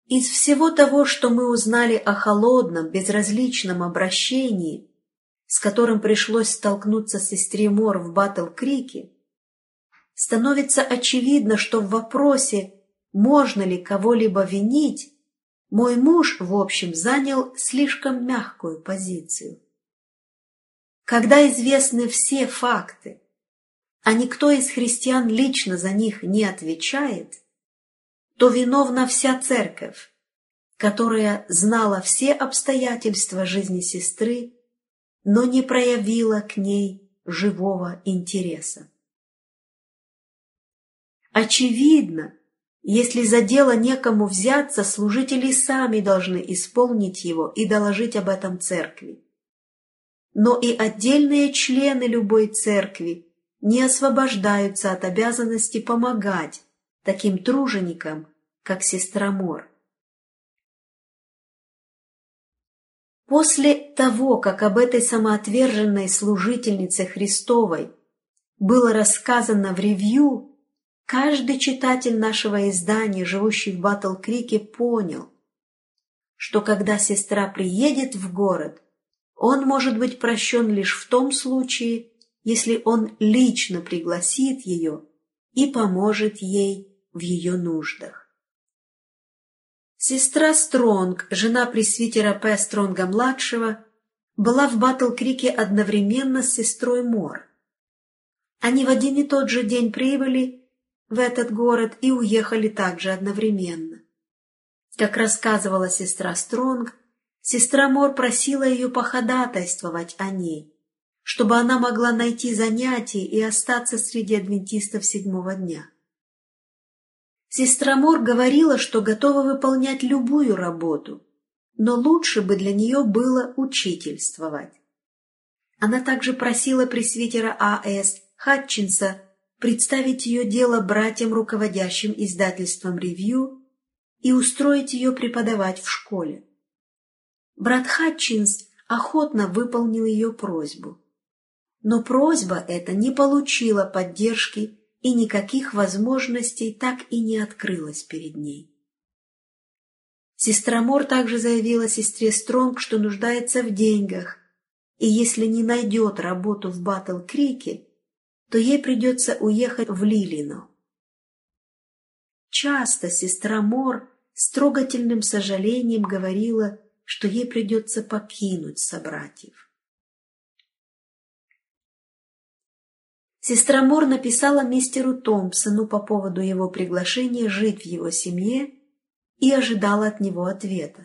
Из всего того, что мы узнали о холодном, безразличном обращении, с которым пришлось столкнуться сестре Мор в Батл-Крике, становится очевидно, что в вопросе, можно ли кого-либо винить, мой муж, в общем, занял слишком мягкую позицию. Когда известны все факты, а никто из христиан лично за них не отвечает, то виновна вся церковь, которая знала все обстоятельства жизни сестры, но не проявила к ней живого интереса. Очевидно, если за дело некому взяться, служители сами должны исполнить его и доложить об этом церкви. Но и отдельные члены любой церкви не освобождаются от обязанности помогать таким труженикам, как сестра Мор. После того, как об этой самоотверженной служительнице Христовой было рассказано в ревью, каждый читатель нашего издания, живущий в Батл-Крике, понял, что когда сестра приедет в город, он может быть прощен лишь в том случае, если он лично пригласит ее и поможет ей в ее нуждах. Сестра Стронг, жена пресвитера П. Стронга-младшего, была в Батл-Крике одновременно с сестрой Мор. Они в один и тот же день прибыли в этот город и уехали также одновременно. Как рассказывала сестра Стронг, сестра Мор просила ее походатайствовать о ней, чтобы она могла найти занятие и остаться среди адвентистов седьмого дня. Сестра Мор говорила, что готова выполнять любую работу, но лучше бы для нее было учительствовать. Она также просила пресвитера А.С. Хатчинса представить ее дело братьям, руководящим издательством «Ревью», и устроить ее преподавать в школе. Брат Хатчинс охотно выполнил ее просьбу. Но просьба эта не получила поддержки, и никаких возможностей так и не открылось перед ней. Сестра Мор также заявила сестре Стронг, что нуждается в деньгах, и если не найдет работу в Батл-Крике, то ей придется уехать в Лилино. Часто сестра Мор с трогательным сожалением говорила, что ей придется покинуть собратьев. Сестра Мор написала мистеру Томпсону по поводу его приглашения жить в его семье и ожидала от него ответа.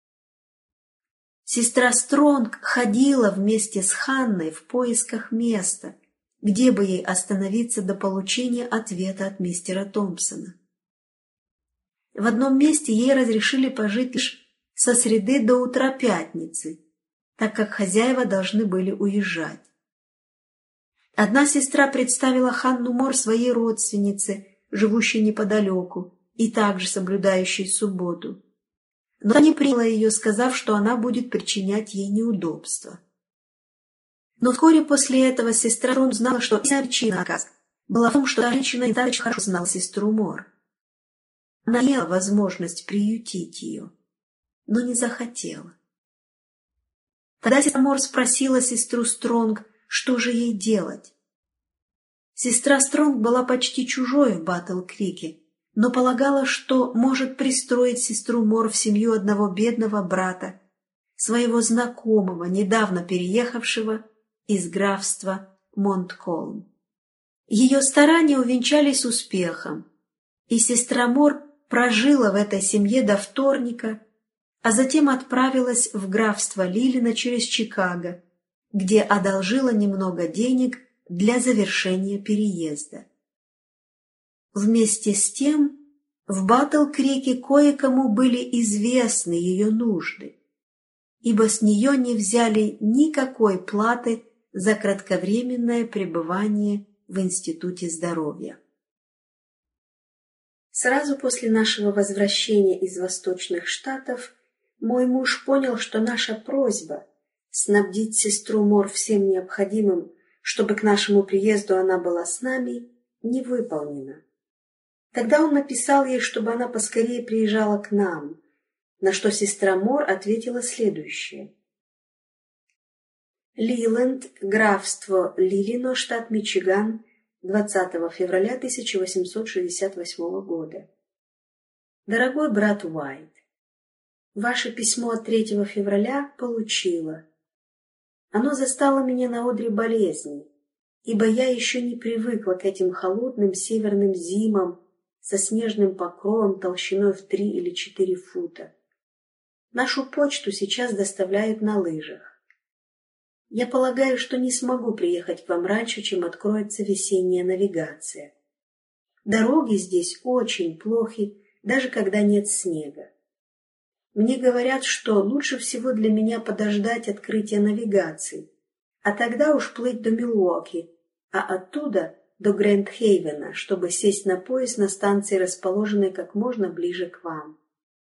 Сестра Стронг ходила вместе с Ханной в поисках места, где бы ей остановиться до получения ответа от мистера Томпсона. В одном месте ей разрешили пожить лишь со среды до утра пятницы, так как хозяева должны были уезжать. Одна сестра представила Ханну Мор своей родственнице, живущей неподалеку и также соблюдающей субботу. Но та не приняла ее, сказав, что она будет причинять ей неудобства. Но вскоре после этого сестра Рон знала, что истинная причина отказа была в том, что та женщина не так очень хорошо знала сестру Мор. Она имела возможность приютить ее, но не захотела. Тогда сестра Мор спросила сестру Стронг, что же ей делать? Сестра Стронг была почти чужой в Батл-Крике, но полагала, что может пристроить сестру Мор в семью одного бедного брата, своего знакомого, недавно переехавшего из графства Монтколм. Ее старания увенчались успехом, и сестра Мор прожила в этой семье до вторника, а затем отправилась в графство Лилино через Чикаго, где одолжила немного денег для завершения переезда. Вместе с тем в Батл-Крике кое-кому были известны ее нужды, ибо с нее не взяли никакой платы за кратковременное пребывание в Институте здоровья. Сразу после нашего возвращения из Восточных Штатов мой муж понял, что наша просьба снабдить сестру Мор всем необходимым, чтобы к нашему приезду она была с нами, не выполнена. Тогда он написал ей, чтобы она поскорее приезжала к нам, на что сестра Мор ответила следующее. Лиленд, графство Лилино, штат Мичиган, 20 февраля 1868 года. Дорогой брат Уайт, ваше письмо от 3 февраля получила. Оно застало меня на одре болезни, ибо я еще не привыкла к этим холодным северным зимам со снежным покровом толщиной в 3 или 4 фута. Нашу почту сейчас доставляют на лыжах. Я полагаю, что не смогу приехать к вам раньше, чем откроется весенняя навигация. Дороги здесь очень плохи, даже когда нет снега. Мне говорят, что лучше всего для меня подождать открытия навигации, а тогда уж плыть до Милуоки, а оттуда до Грэнд-Хейвена, чтобы сесть на поезд на станции, расположенной как можно ближе к вам.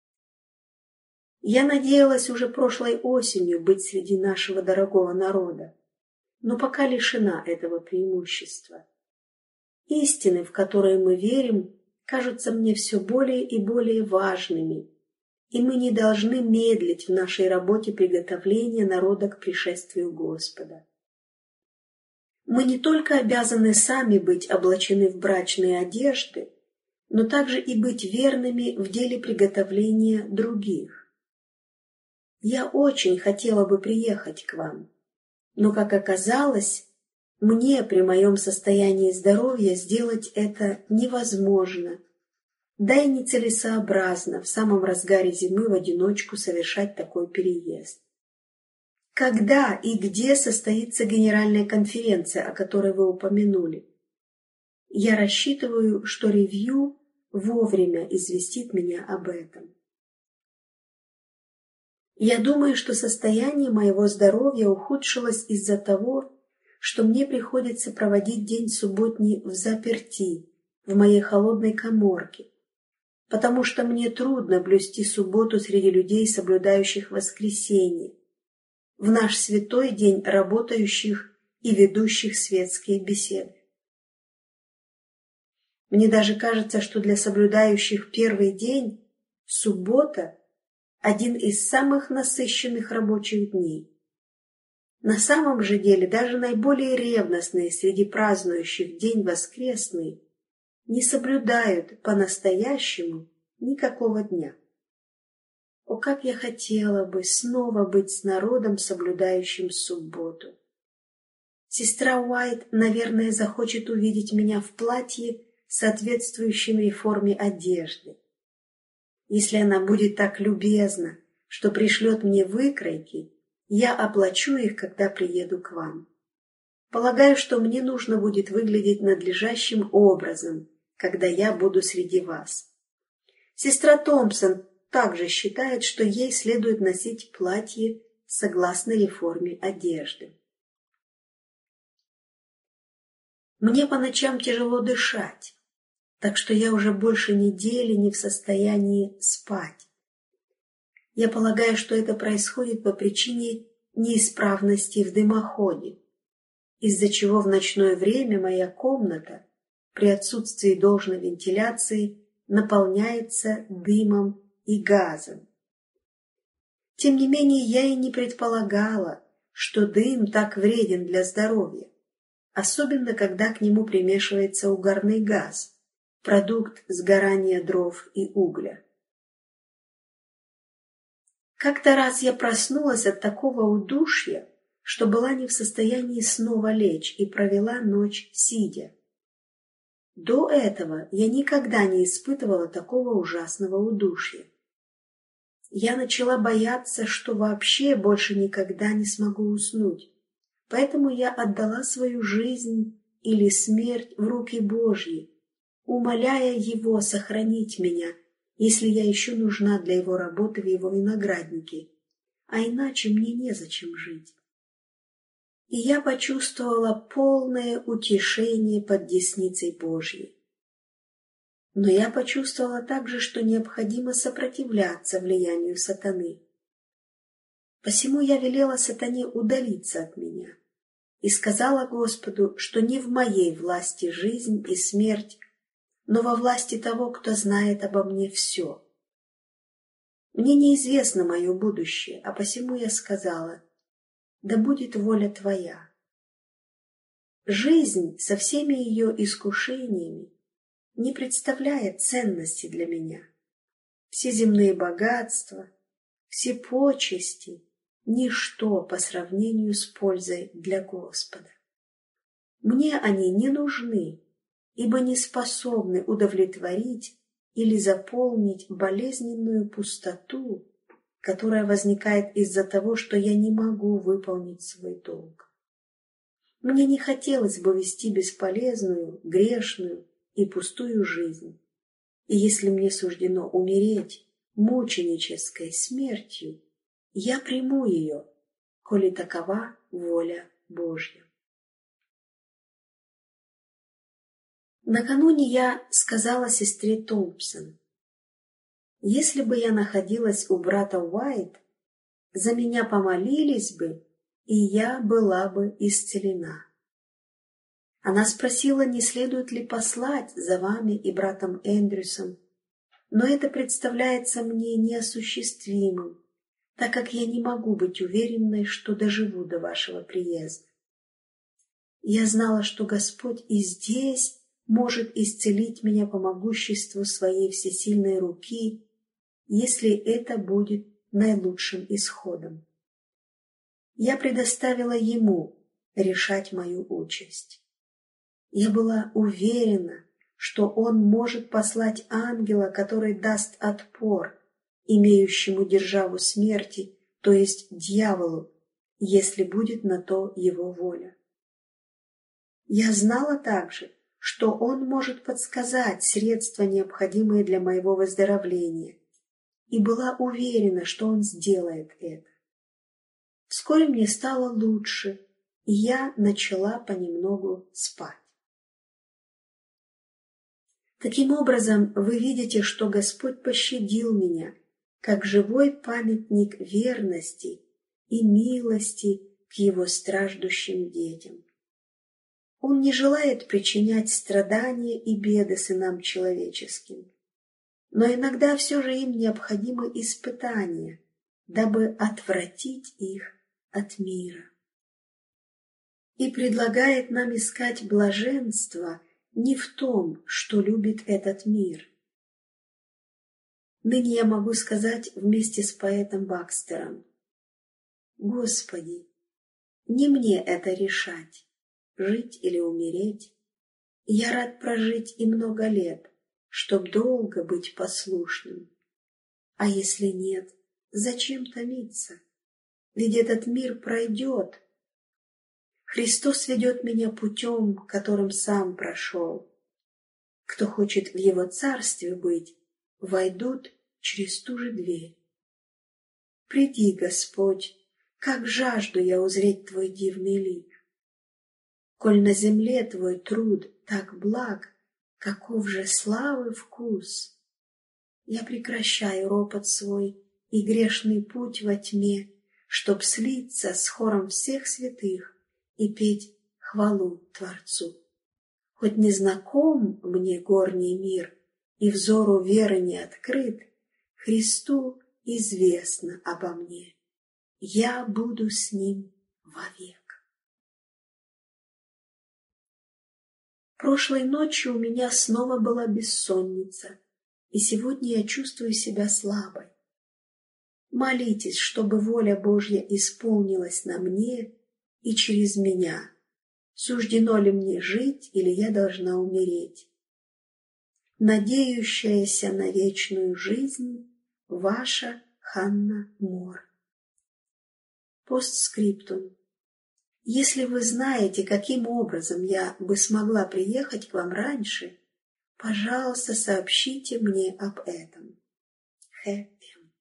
Я надеялась уже прошлой осенью быть среди нашего дорогого народа, но пока лишена этого преимущества. Истины, в которые мы верим, кажутся мне все более и более важными, и мы не должны медлить в нашей работе приготовления народа к пришествию Господа. Мы не только обязаны сами быть облачены в брачные одежды, но также и быть верными в деле приготовления других. Я очень хотела бы приехать к вам, но, как оказалось, мне при моем состоянии здоровья сделать это невозможно, да и нецелесообразно в самом разгаре зимы в одиночку совершать такой переезд. Когда и где состоится генеральная конференция, о которой вы упомянули? Я рассчитываю, что ревью вовремя известит меня об этом. Я думаю, что состояние моего здоровья ухудшилось из-за того, что мне приходится проводить день субботний взаперти, в моей холодной каморке, потому что мне трудно блюсти субботу среди людей, соблюдающих воскресенье, в наш святой день работающих и ведущих светские беседы. Мне даже кажется, что для соблюдающих первый день суббота – один из самых насыщенных рабочих дней. На самом же деле даже наиболее ревностные среди празднующих день воскресный не соблюдают по-настоящему никакого дня. О, как я хотела бы снова быть с народом, соблюдающим субботу! Сестра Уайт, наверное, захочет увидеть меня в платье, соответствующем реформе одежды. Если она будет так любезна, что пришлет мне выкройки, я оплачу их, когда приеду к вам. Полагаю, что мне нужно будет выглядеть надлежащим образом, когда я буду среди вас. Сестра Томпсон также считает, что ей следует носить платье согласно реформе одежды. Мне по ночам тяжело дышать, так что я уже больше недели не в состоянии спать. Я полагаю, что это происходит по причине неисправности в дымоходе, из-за чего в ночное время моя комната при отсутствии должной вентиляции наполняется дымом и газом. Тем не менее, я и не предполагала, что дым так вреден для здоровья, особенно когда к нему примешивается угарный газ, продукт сгорания дров и угля. Как-то раз я проснулась от такого удушья, что была не в состоянии снова лечь и провела ночь сидя. До этого я никогда не испытывала такого ужасного удушья. Я начала бояться, что вообще больше никогда не смогу уснуть, поэтому я отдала свою жизнь или смерть в руки Божьи, умоляя Его сохранить меня, если я еще нужна для Его работы в Его винограднике, а иначе мне незачем жить. И я почувствовала полное утешение под десницей Божьей. Но я почувствовала также, что необходимо сопротивляться влиянию сатаны. Посему я велела сатане удалиться от меня и сказала Господу, что не в моей власти жизнь и смерть, но во власти того, кто знает обо мне все. Мне неизвестно мое будущее, а посему я сказала: да будет воля твоя. Жизнь со всеми ее искушениями не представляет ценности для меня. Все земные богатства, все почести – ничто по сравнению с пользой для Господа. Мне они не нужны, ибо не способны удовлетворить или заполнить болезненную пустоту, которая возникает из-за того, что я не могу выполнить свой долг. Мне не хотелось бы вести бесполезную, грешную и пустую жизнь, и если мне суждено умереть мученической смертью, я приму ее, коли такова воля Божья. Накануне я сказала сестре Томпсон: если бы я находилась у брата Уайт, за меня помолились бы, и я была бы исцелена. Она спросила, не следует ли послать за вами и братом Эндрюсом, но это представляется мне неосуществимым, так как я не могу быть уверенной, что доживу до вашего приезда. Я знала, что Господь и здесь может исцелить меня по могуществу своей всесильной руки, если это будет наилучшим исходом. Я предоставила Ему решать мою участь. Я была уверена, что Он может послать ангела, который даст отпор имеющему державу смерти, то есть дьяволу, если будет на то его воля. Я знала также, что Он может подсказать средства, необходимые для моего выздоровления, и была уверена, что Он сделает это. Вскоре мне стало лучше, и я начала понемногу спать. Таким образом, вы видите, что Господь пощадил меня, как живой памятник верности и милости к Его страждущим детям. Он не желает причинять страдания и беды сынам человеческим, но иногда все же им необходимы испытания, дабы отвратить их от мира. И предлагает нам искать блаженство не в том, что любит этот мир. Ныне я могу сказать вместе с поэтом Бакстером: «Господи, не мне это решать, жить или умереть. Я рад прожить и много лет, чтоб долго быть послушным. А если нет, зачем томиться? Ведь этот мир пройдет. Христос ведет меня путем, которым сам прошел. Кто хочет в Его царстве быть, войдут через ту же дверь. Приди, Господь, как жажду я узреть Твой дивный лик. Коль на земле Твой труд так благ, каков же славы вкус. Я прекращаю ропот свой и грешный путь во тьме, чтоб слиться с хором всех святых и петь хвалу Творцу. Хоть не знаком мне горний мир и взору веры не открыт, Христу известно обо мне. Я буду с Ним вовек. Прошлой ночью у меня снова была бессонница, и сегодня я чувствую себя слабой. Молитесь, чтобы воля Божья исполнилась на мне и через меня. Суждено ли мне жить, или я должна умереть? Надеющаяся на вечную жизнь, ваша Ханна Мор. Постскриптум. Если вы знаете, каким образом я бы смогла приехать к вам раньше, пожалуйста, сообщите мне об этом. Х.М.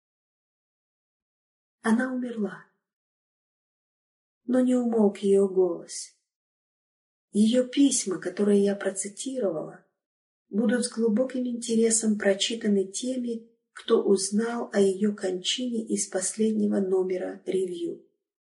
Она умерла, но не умолк ее голос. Ее письма, которые я процитировала, будут с глубоким интересом прочитаны теми, кто узнал о ее кончине из последнего номера «Ревью».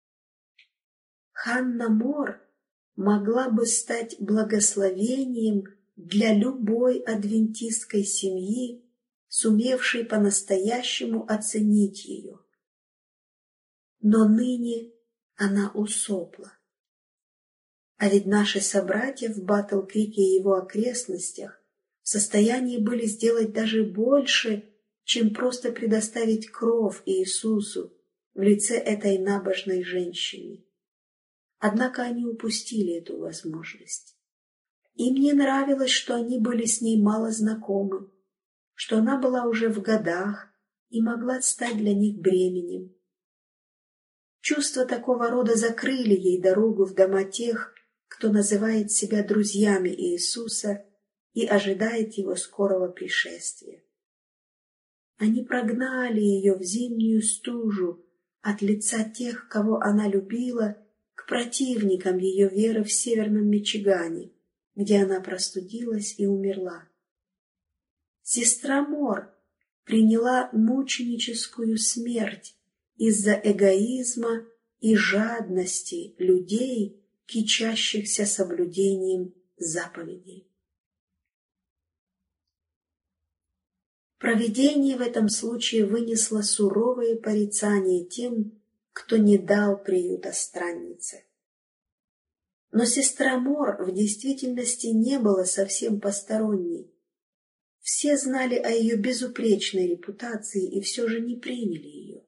Ханна Мор могла бы стать благословением для любой адвентистской семьи сумевшей по-настоящему оценить ее. Но ныне она усопла. А ведь наши собратья в Батл-Крике и его окрестностях в состоянии были сделать даже больше, чем просто предоставить кров Иисусу в лице этой набожной женщины. Однако они упустили эту возможность. Им не нравилось, что они были с ней мало знакомы, что она была уже в годах и могла стать для них бременем. Чувства такого рода закрыли ей дорогу в дома тех, кто называет себя друзьями Иисуса и ожидает Его скорого пришествия. Они прогнали ее в зимнюю стужу от лица тех, кого она любила, к противникам ее веры в Северном Мичигане, где она простудилась и умерла. Сестра Мор приняла мученическую смерть из-за эгоизма и жадности людей, кичащихся соблюдением заповедей. Провидение в этом случае вынесло суровые порицания тем, кто не дал приюта страннице. Но сестра Мор в действительности не была совсем посторонней. Все знали о ее безупречной репутации и все же не приняли ее.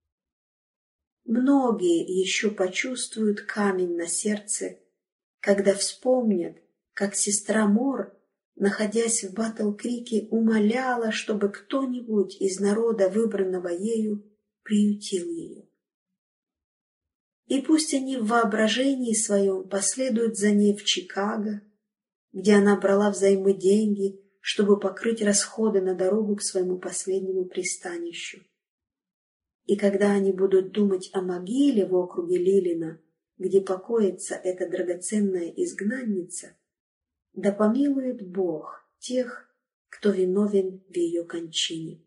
Многие еще почувствуют камень на сердце, когда вспомнят, как сестра Мор, находясь в Батл-Крике, умоляла, чтобы кто-нибудь из народа, выбранного ею, приютил ее. И пусть они в воображении своем последуют за ней в Чикаго, где она брала взаймы деньги, чтобы покрыть расходы на дорогу к своему последнему пристанищу. И когда они будут думать о могиле в округе Лилина, где покоится эта драгоценная изгнанница, да помилует Бог тех, кто виновен в ее кончине.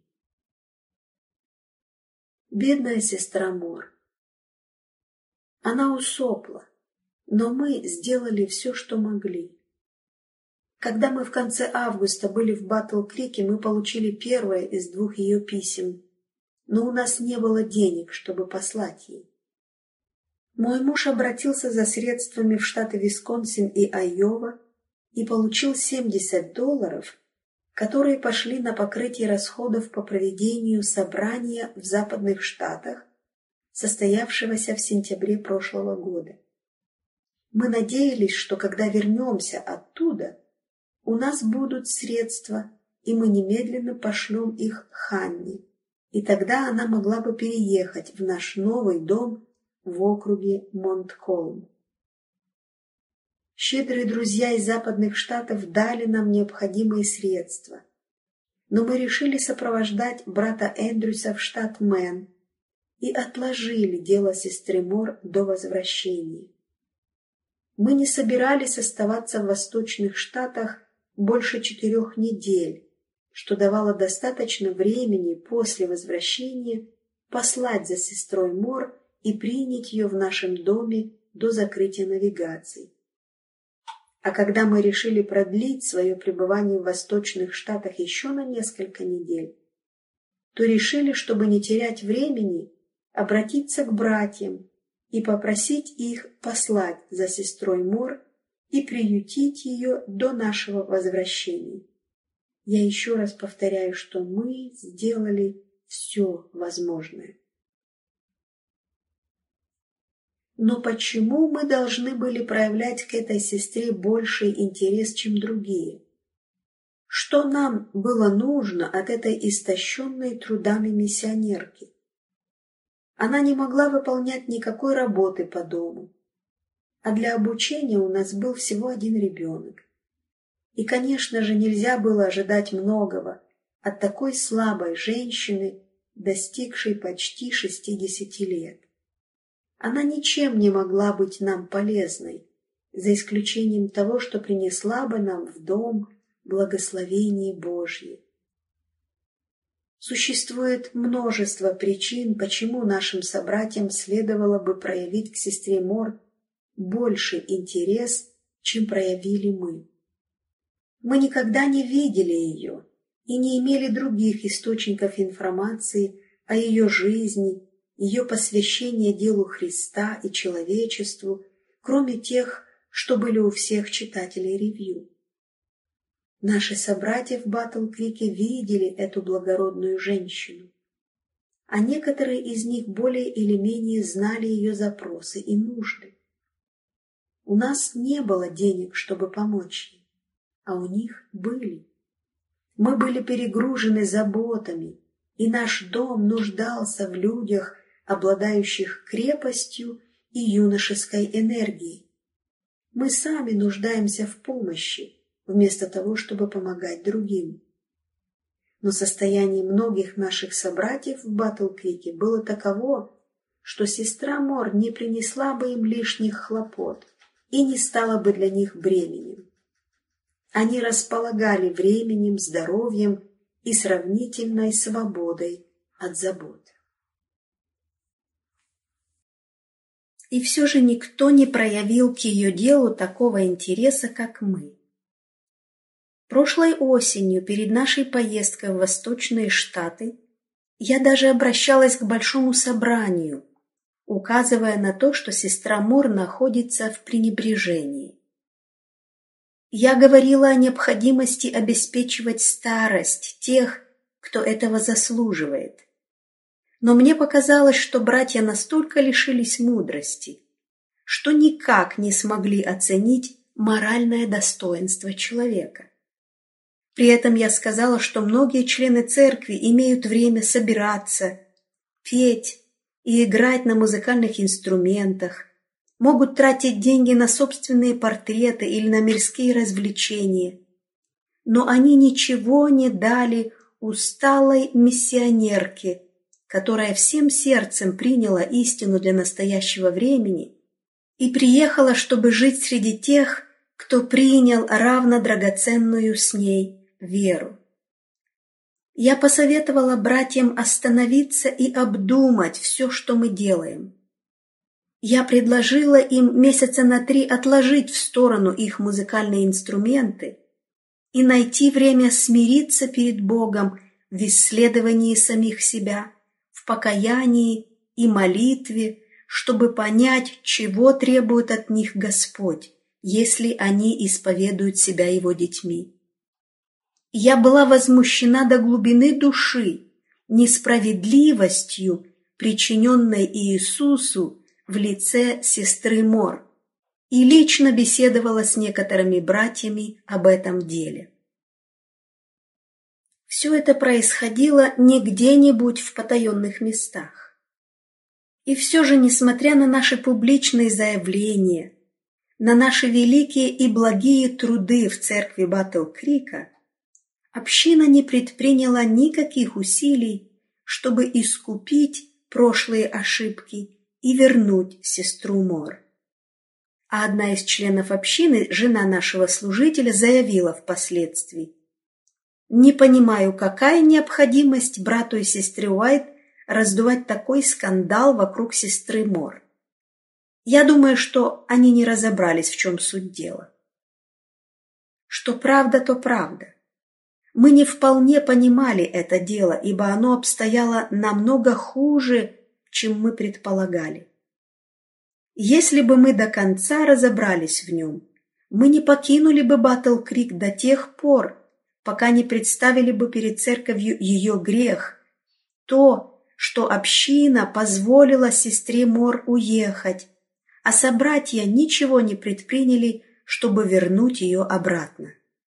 Бедная сестра Мор. Она усопла, но мы сделали все, что могли. Когда мы в конце августа были в Батл-Крике, мы получили первое из 2 ее писем, но у нас не было денег, чтобы послать ей. Мой муж обратился за средствами в штаты Висконсин и Айова и получил $70, которые пошли на покрытие расходов по проведению собрания в Западных Штатах, состоявшегося в сентябре прошлого года. Мы надеялись, что когда вернемся оттуда, у нас будут средства, и мы немедленно пошлем их Ханне, и тогда она могла бы переехать в наш новый дом в округе Монтколм. Щедрые друзья из Западных Штатов дали нам необходимые средства, но мы решили сопровождать брата Эндрюса в штат Мэн и отложили дело сестры Мор до возвращения. Мы не собирались оставаться в Восточных Штатах больше 4 недель, что давало достаточно времени после возвращения послать за сестрой Мор и принять ее в нашем доме до закрытия навигаций. А когда мы решили продлить свое пребывание в Восточных Штатах еще на несколько недель, то решили, чтобы не терять времени, обратиться к братьям и попросить их послать за сестрой Мор и приютить ее до нашего возвращения. Я еще раз повторяю, что мы сделали все возможное. Но почему мы должны были проявлять к этой сестре больший интерес, чем другие? Что нам было нужно от этой истощенной трудами миссионерки? Она не могла выполнять никакой работы по дому, а для обучения у нас был всего 1 ребенок. И, конечно же, нельзя было ожидать многого от такой слабой женщины, достигшей почти 60 лет. Она ничем не могла быть нам полезной, за исключением того, что принесла бы нам в дом благословение Божье. Существует множество причин, почему нашим собратьям следовало бы проявить к сестре Мор больший интерес, чем проявили мы. Мы никогда не видели ее и не имели других источников информации о ее жизни, ее посвящения делу Христа и человечеству, кроме тех, что были у всех читателей ревью. Наши собратья в Батл-Крике видели эту благородную женщину, а некоторые из них более или менее знали ее запросы и нужды. У нас не было денег, чтобы помочь ей, а у них были. Мы были перегружены заботами, и наш дом нуждался в людях, обладающих крепостью и юношеской энергией. Мы сами нуждаемся в помощи, вместо того, чтобы помогать другим. Но состояние многих наших собратьев в Батл-Крике было таково, что сестра Мор не принесла бы им лишних хлопот и не стала бы для них бременем. Они располагали временем, здоровьем и сравнительной свободой от забот. И все же никто не проявил к ее делу такого интереса, как мы. Прошлой осенью, перед нашей поездкой в Восточные Штаты, я даже обращалась к большому собранию, указывая на то, что сестра Мор находится в пренебрежении. Я говорила о необходимости обеспечивать старость тех, кто этого заслуживает. Но мне показалось, что братья настолько лишились мудрости, что никак не смогли оценить моральное достоинство человека. При этом я сказала, что многие члены церкви имеют время собираться, петь и играть на музыкальных инструментах, могут тратить деньги на собственные портреты или на мирские развлечения, но они ничего не дали усталой миссионерке, которая всем сердцем приняла истину для настоящего времени и приехала, чтобы жить среди тех, кто принял равно драгоценную с ней веру. Я посоветовала братьям остановиться и обдумать все, что мы делаем. Я предложила им месяца на 3 отложить в сторону их музыкальные инструменты и найти время смириться перед Богом в исследовании самих себя, в покаянии и молитве, чтобы понять, чего требует от них Господь, если они исповедуют себя Его детьми. Я была возмущена до глубины души несправедливостью, причиненной Иисусу в лице сестры Мор, и лично беседовала с некоторыми братьями об этом деле. Все это происходило не где-нибудь в потаенных местах. И все же, несмотря на наши публичные заявления, на наши великие и благие труды в церкви Батл-Крика, община не предприняла никаких усилий, чтобы искупить прошлые ошибки и вернуть сестру Мор. А одна из членов общины, жена нашего служителя, заявила впоследствии: «Не понимаю, какая необходимость брату и сестре Уайт раздувать такой скандал вокруг сестры Мор. Я думаю, что они не разобрались, в чем суть дела». Что правда, то правда. Мы не вполне понимали это дело, ибо оно обстояло намного хуже, чем мы предполагали. Если бы мы до конца разобрались в нем, мы не покинули бы Батл-Крик до тех пор, пока не представили бы перед церковью ее грех, то, что община позволила сестре Мор уехать, а собратья ничего не предприняли, чтобы вернуть ее обратно.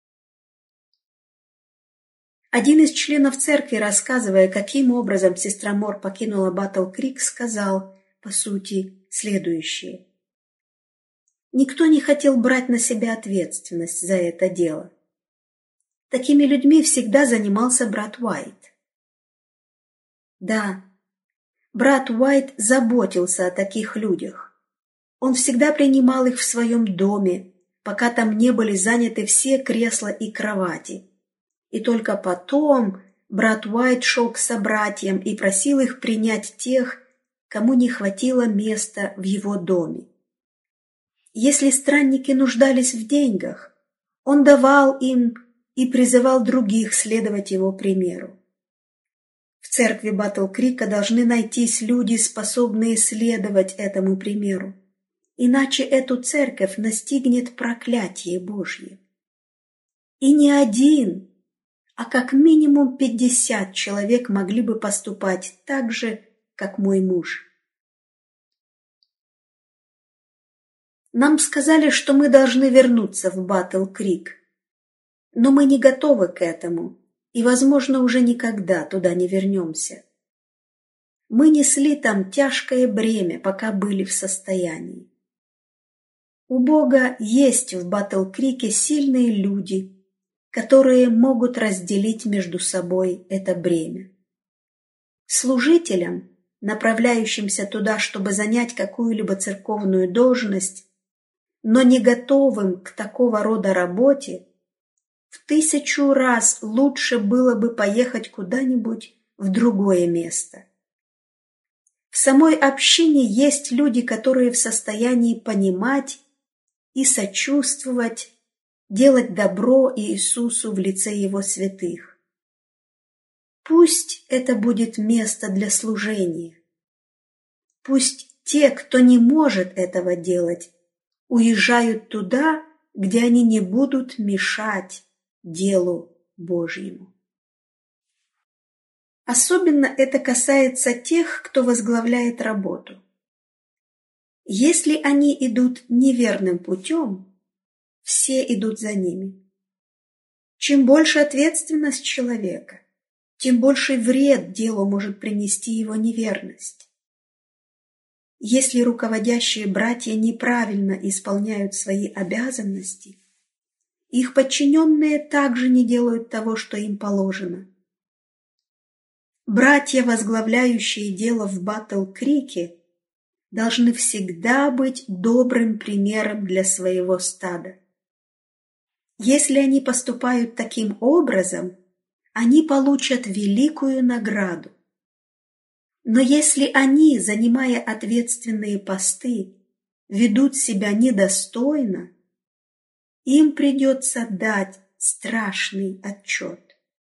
Один из членов церкви, рассказывая, каким образом сестра Мор покинула Батл-Крик, сказал, по сути, следующее: «Никто не хотел брать на себя ответственность за это дело. Такими людьми всегда занимался брат Уайт». Да, брат Уайт заботился о таких людях. Он всегда принимал их в своем доме, пока там не были заняты все кресла и кровати. И только потом брат Уайт шел к собратьям и просил их принять тех, кому не хватило места в его доме. Если странники нуждались в деньгах, он давал им и призывал других следовать его примеру. В церкви Батл-Крика должны найтись люди, способные следовать этому примеру, иначе эту церковь настигнет проклятие Божье. И не один, а как минимум 50 человек могли бы поступать так же, как мой муж. Нам сказали, что мы должны вернуться в Батл-Крик, но мы не готовы к этому и, возможно, уже никогда туда не вернемся. Мы несли там тяжкое бремя, пока были в состоянии. У Бога есть в Батл-Крике сильные люди, которые могут разделить между собой это бремя. Служителям, направляющимся туда, чтобы занять какую-либо церковную должность, но не готовым к такого рода работе, в 1000 раз лучше было бы поехать куда-нибудь в другое место. В самой общине есть люди, которые в состоянии понимать и сочувствовать, делать добро Иисусу в лице Его святых. Пусть это будет место для служения. Пусть те, кто не может этого делать, уезжают туда, где они не будут мешать делу Божьему. Особенно это касается тех, кто возглавляет работу. Если они идут неверным путем, все идут за ними. Чем больше ответственность человека, тем больший вред делу может принести его неверность. Если руководящие братья неправильно исполняют свои обязанности, их подчиненные также не делают того, что им положено. Братья, возглавляющие дело в Батл-Крике, должны всегда быть добрым примером для своего стада. Если они поступают таким образом, они получат великую награду. Но если они, занимая ответственные посты, ведут себя недостойно, им придется дать страшный отчет.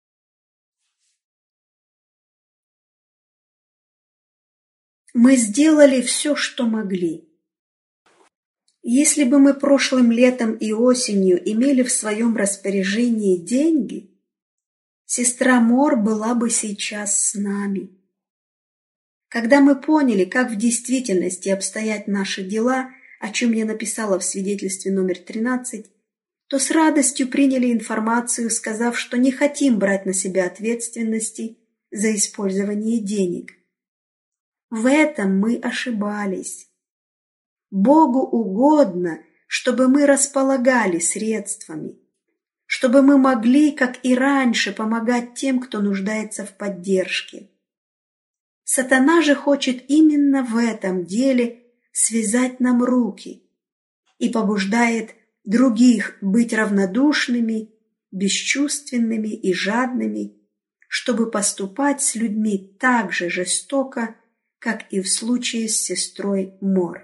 Мы сделали все, что могли. Если бы мы прошлым летом и осенью имели в своем распоряжении деньги, сестра Мор была бы сейчас с нами. Когда мы поняли, как в действительности обстоят наши дела, о чем я написала в свидетельстве номер 13, то с радостью приняли информацию, сказав, что не хотим брать на себя ответственности за использование денег. В этом мы ошибались. Богу угодно, чтобы мы располагали средствами, чтобы мы могли, как и раньше, помогать тем, кто нуждается в поддержке. Сатана же хочет именно в этом деле связать нам руки и побуждает других быть равнодушными, бесчувственными и жадными, чтобы поступать с людьми так же жестоко, как и в случае с сестрой Мор.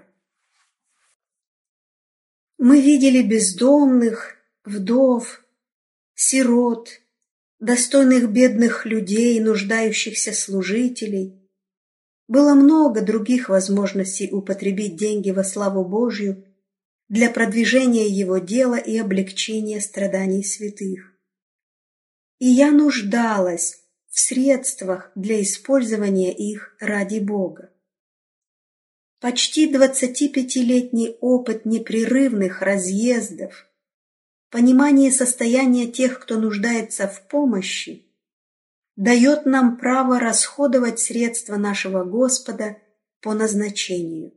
Мы видели бездомных, вдов, сирот, достойных бедных людей, нуждающихся служителей. Было много других возможностей употребить деньги во славу Божью для продвижения Его дела и облегчения страданий святых. И я нуждалась в средствах для использования их ради Бога. Почти 25-летний опыт непрерывных разъездов, понимание состояния тех, кто нуждается в помощи, дает нам право расходовать средства нашего Господа по назначению.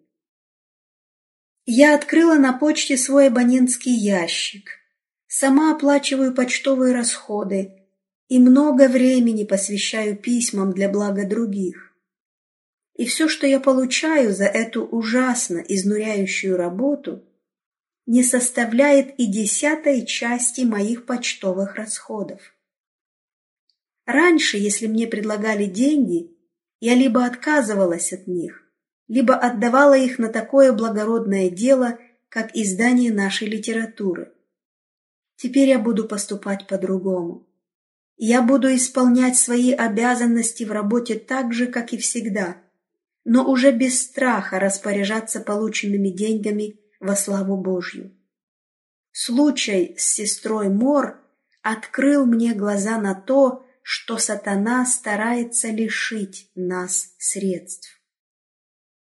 Я открыла на почте свой абонентский ящик, сама оплачиваю почтовые расходы и много времени посвящаю письмам для блага других. И все, что я получаю за эту ужасно изнуряющую работу, не составляет и 10-й части моих почтовых расходов. Раньше, если мне предлагали деньги, я либо отказывалась от них, либо отдавала их на такое благородное дело, как издание нашей литературы. Теперь я буду поступать по-другому. Я буду исполнять свои обязанности в работе так же, как и всегда, но уже без страха распоряжаться полученными деньгами во славу Божью. Случай с сестрой Мор открыл мне глаза на то, что сатана старается лишить нас средств.